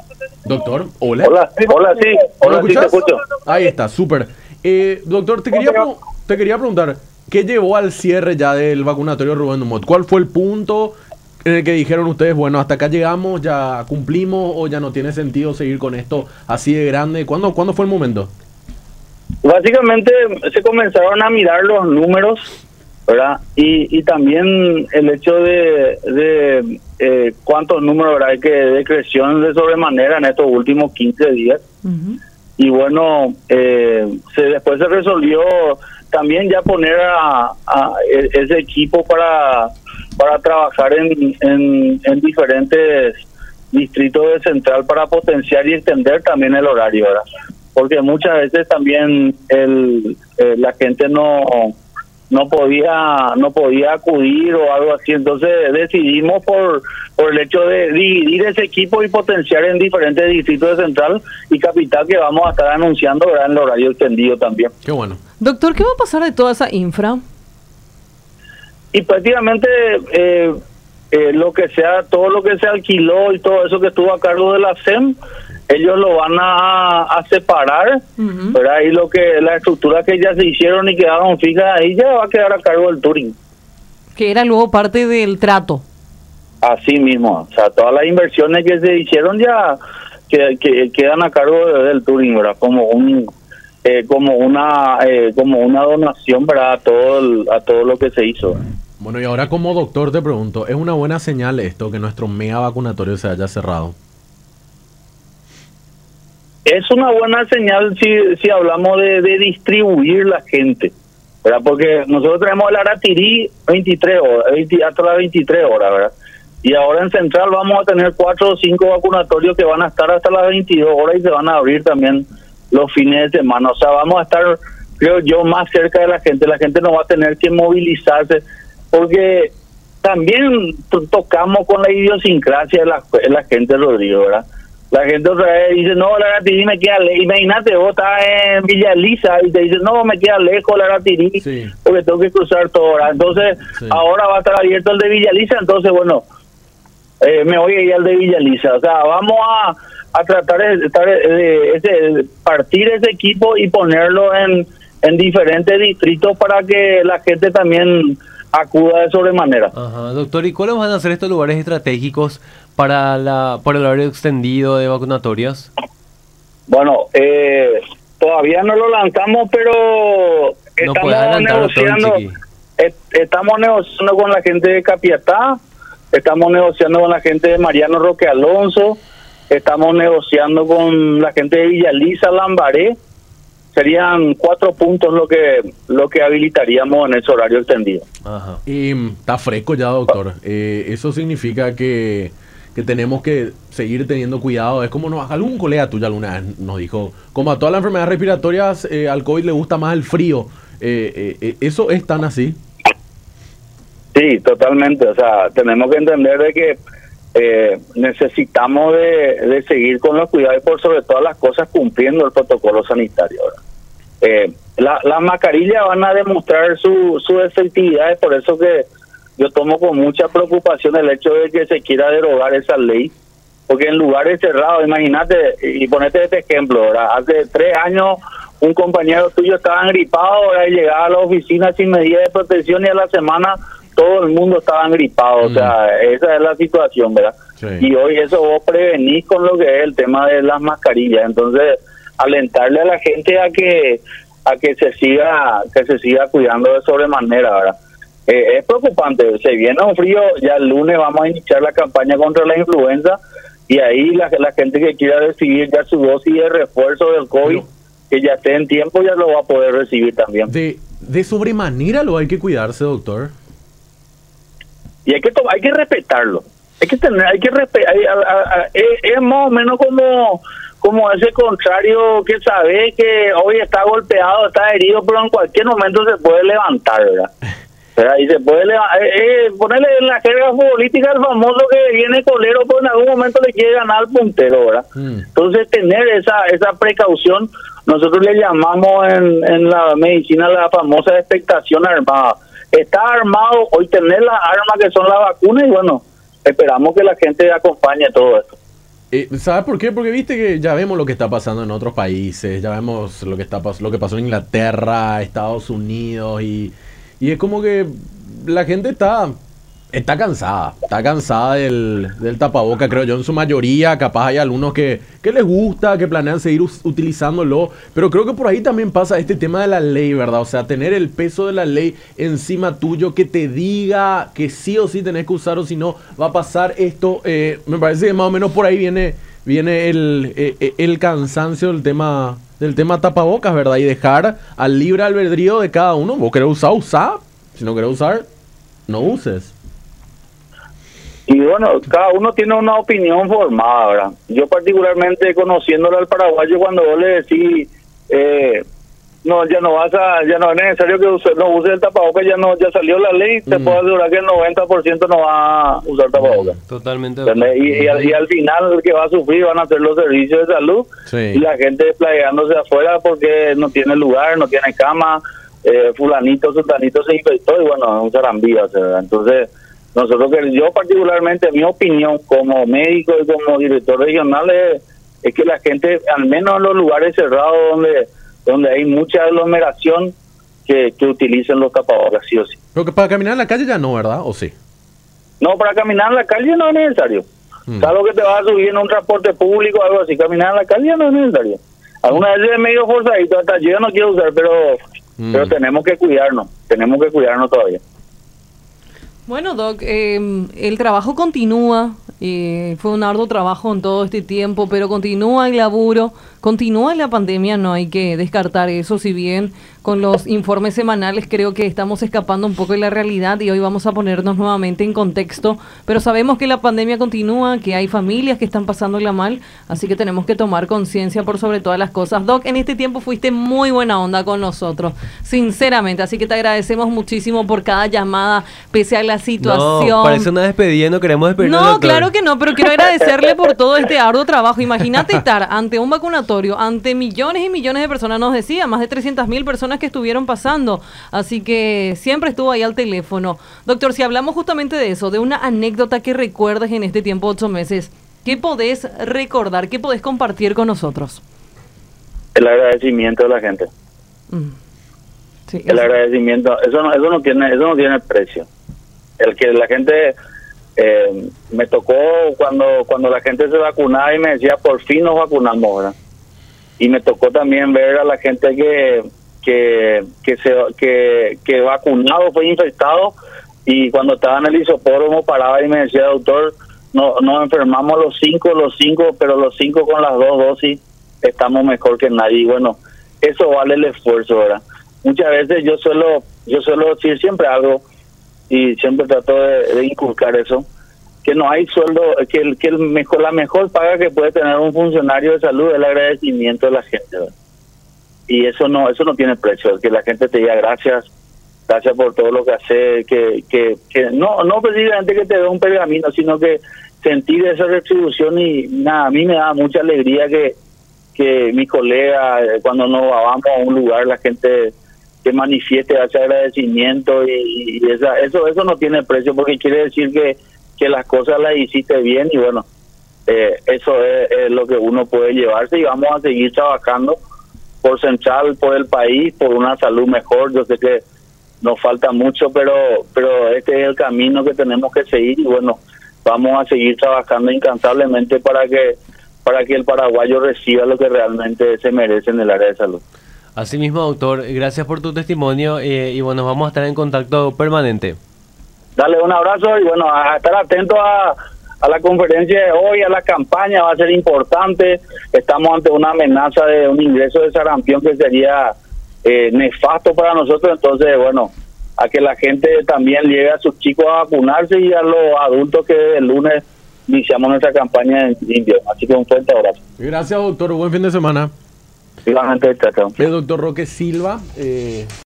Doctor, hola. Hola, hola, sí, hola, sí, te escuchás? escucho. Ahí está, súper. Doctor, te quería preguntar, ¿qué llevó al cierre ya del vacunatorio Rubén Dumont? ¿Cuál fue el punto en el que dijeron ustedes, bueno, hasta acá llegamos, ya cumplimos o ya no tiene sentido seguir con esto así de grande? ¿Cuándo fue el momento? Básicamente se comenzaron a mirar los números, ¿verdad? Y también el hecho de cuántos números, ¿verdad?, que decreció de sobremanera en estos últimos 15 días. Y bueno, después se resolvió también ya poner a ese equipo para trabajar en diferentes distritos de central para potenciar y extender también el horario, ¿verdad? Porque muchas veces también la gente no podía acudir o algo así, entonces decidimos por el hecho de dividir ese equipo y potenciar en diferentes distritos de central y capital, que vamos a estar anunciando, ¿verdad?, en el horario extendido también. Qué bueno. Doctor, ¿qué va a pasar de toda esa infra? Y prácticamente todo lo que se alquiló y todo eso que estuvo a cargo de la SEM, ellos lo van a separar, ¿verdad? Y la estructura que ya se hicieron y quedaron fijas ahí ya va a quedar a cargo del Touring. Que era luego parte del trato. Así mismo, o sea, todas las inversiones que se hicieron ya que quedan a cargo del Touring, ¿verdad? Como una donación, ¿verdad?, a todo lo que se hizo. Bueno, y ahora como doctor te pregunto, ¿es una buena señal esto que nuestro mega vacunatorio se haya cerrado? Es una buena señal si hablamos de distribuir la gente, ¿verdad? Porque nosotros tenemos el Aratirí 23 horas, hasta las 23 horas, ¿verdad? Y ahora en Central vamos a tener 4 o 5 vacunatorios que van a estar hasta las 22 horas y se van a abrir también los fines de semana. O sea, vamos a estar, creo yo, más cerca de la gente. La gente no va a tener que movilizarse, porque también tocamos con la idiosincrasia de la gente, Rodrigo, ¿verdad? La gente otra vez dice, no, la Aratirí me queda lejos. Imagínate, vos estás en Villa Elisa y te dicen, no, me queda lejos la Aratirí, sí, porque tengo que cruzar todo, ¿verdad? Entonces, sí, ahora va a estar abierto el de Villa Elisa, entonces, bueno, me voy a ir al de Villa Elisa. O sea, vamos a tratar de partir ese equipo y ponerlo en diferentes distritos para que la gente también acuda de sobremanera. Ajá, doctor, ¿y cuáles van a ser estos lugares estratégicos para el horario extendido de vacunatorias? Bueno, todavía no lo lanzamos, pero estamos negociando con la gente de Capiatá, estamos negociando con la gente de Mariano Roque Alonso, estamos negociando con la gente de Villa Elisa, Lambaré. Serían 4 puntos lo que habilitaríamos en ese horario extendido. Ajá. Y está fresco ya, doctor. Eso significa que tenemos que seguir teniendo cuidado. Es como algún colega tuyo alguna vez nos dijo, como a todas las enfermedades respiratorias, al COVID le gusta más el frío. ¿Eso es tan así? Sí, totalmente. O sea, tenemos que entender de que necesitamos de seguir con los cuidados y por sobre todas las cosas cumpliendo el protocolo sanitario. Las mascarillas van a demostrar su efectividad, es por eso que yo tomo con mucha preocupación el hecho de que se quiera derogar esa ley, porque en lugares cerrados, imagínate, y ponete este ejemplo, ¿verdad? Hace 3 años un compañero tuyo estaba gripado, ¿verdad?, y llegaba a la oficina sin medida de protección y a la semana todo el mundo estaba gripado. O sea, esa es la situación, ¿verdad? Sí. Y hoy eso vos prevenís con lo que es el tema de las mascarillas. Entonces, alentarle a la gente a que se siga cuidando de sobremanera, ¿verdad? Es preocupante, se viene un frío, ya el lunes vamos a iniciar la campaña contra la influenza y ahí la gente que quiera recibir ya su dosis de refuerzo del COVID, que ya esté en tiempo, ya lo va a poder recibir también. De sobremanera lo hay que cuidarse, doctor. Y hay que respetarlo. Es más o menos como ese contrario que sabe que hoy está golpeado, está herido, pero en cualquier momento se puede levantar, ¿verdad? Y se puede ponerle en la jerga futbolística el famoso que viene colero, pero en algún momento le quiere ganar al puntero, ¿verdad? Entonces tener esa precaución, nosotros le llamamos en la medicina la famosa expectación armada. Está armado, hoy tener las armas que son las vacunas y bueno, esperamos que la gente acompañe todo esto. ¿Sabes por qué? Porque viste que ya vemos lo que está pasando en otros países, ya vemos lo que lo que pasó en Inglaterra, Estados Unidos, y es como que la gente está cansada del tapaboca, creo yo, en su mayoría. Capaz hay algunos que les gusta, que planean seguir utilizándolo, pero creo que por ahí también pasa este tema de la ley, ¿verdad? O sea, tener el peso de la ley encima tuyo, que te diga que sí o sí tenés que usar, o si no va a pasar esto. Me parece que más o menos por ahí viene el cansancio del tema tapabocas, ¿verdad? Y dejar al libre albedrío de cada uno. Vos querés usar, si no querés usar, no uses. Y bueno, cada uno tiene una opinión formada, ¿verdad? Yo particularmente, conociéndolo al paraguayo, cuando vos le decís, no, ya no es necesario que no use el tapabocas, ya salió la ley, te puedo asegurar que el 90% no va a usar tapabocas. Totalmente. Y al final el que va a sufrir van a ser los servicios de salud, Sí. y la gente desplayándose afuera porque no tiene lugar, no tiene cama, fulanito, sultanito se infectó, y bueno, es un zarambío, ¿verdad? Entonces, yo particularmente, mi opinión como médico y como director regional es que la gente, al menos en los lugares cerrados donde hay mucha aglomeración, que utilicen los tapabocas, sí o sí. Pero que para caminar en la calle ya no, ¿verdad? ¿O sí? No, para caminar en la calle no es necesario. Salvo que te vas a subir en un transporte público o algo así, caminar en la calle no es necesario. Algunas veces es medio forzadito, hasta yo no quiero usar, pero tenemos que cuidarnos todavía. Bueno, Doc, el trabajo continúa, fue un arduo trabajo en todo este tiempo, pero continúa el laburo, continúa la pandemia, no hay que descartar eso, si bien con los informes semanales creo que estamos escapando un poco de la realidad y hoy vamos a ponernos nuevamente en contexto, pero sabemos que la pandemia continúa, que hay familias que están pasándola mal, así que tenemos que tomar conciencia por sobre todas las cosas. Doc, en este tiempo fuiste muy buena onda con nosotros, sinceramente, así que te agradecemos muchísimo por cada llamada, pese a la situación. No, parece una despedida, no queremos despedirnos. No, claro que no, pero quiero agradecerle por todo este arduo trabajo. Imagínate estar ante un vacunatorio, ante millones y millones de personas, nos decía, más de 300.000 personas que estuvieron pasando, así que siempre estuvo ahí al teléfono. Doctor, si hablamos justamente de eso, de una anécdota que recuerdes en este tiempo, 8 meses, ¿qué podés recordar, qué podés compartir con nosotros? El agradecimiento de la gente. Sí, El agradecimiento, eso no tiene precio. El que la gente, me tocó cuando la gente se vacunaba y me decía, por fin nos vacunamos, ¿verdad? Y me tocó también ver a la gente que vacunado fue infectado, y cuando estaba en el isopódromo paraba y me decía, doctor, nos enfermamos los cinco, pero los 5 con las 2 dosis estamos mejor que nadie. Y bueno, eso vale el esfuerzo, ¿verdad? Muchas veces yo suelo decir siempre algo, y siempre trato de inculcar eso, que no hay sueldo, la mejor paga que puede tener un funcionario de salud es el agradecimiento de la gente, ¿verdad? Y eso no tiene precio, que la gente te diga gracias por todo lo que hace, que no precisamente que te dé un pergamino, sino que sentir esa retribución. Y nada, a mí me da mucha alegría que mis colegas, cuando nos vamos a un lugar, la gente que manifieste ese agradecimiento, y eso no tiene precio, porque quiere decir que las cosas las hiciste bien, y bueno, eso es lo que uno puede llevarse, y vamos a seguir trabajando por Central, por el país, por una salud mejor. Yo sé que nos falta mucho, pero este es el camino que tenemos que seguir, y bueno, vamos a seguir trabajando incansablemente para que el paraguayo reciba lo que realmente se merece en el área de salud. Asimismo, doctor, gracias por tu testimonio, y bueno, vamos a estar en contacto permanente. Dale un abrazo, y bueno, a estar atento a la conferencia de hoy, a la campaña, va a ser importante. Estamos ante una amenaza de un ingreso de sarampión que sería nefasto para nosotros. Entonces, bueno, a que la gente también lleve a sus chicos a vacunarse, y a los adultos, que el lunes iniciamos nuestra campaña en invierno. Así que un fuerte abrazo. Gracias, doctor. Buen fin de semana. Igualmente, chao. El doctor Roque Silva.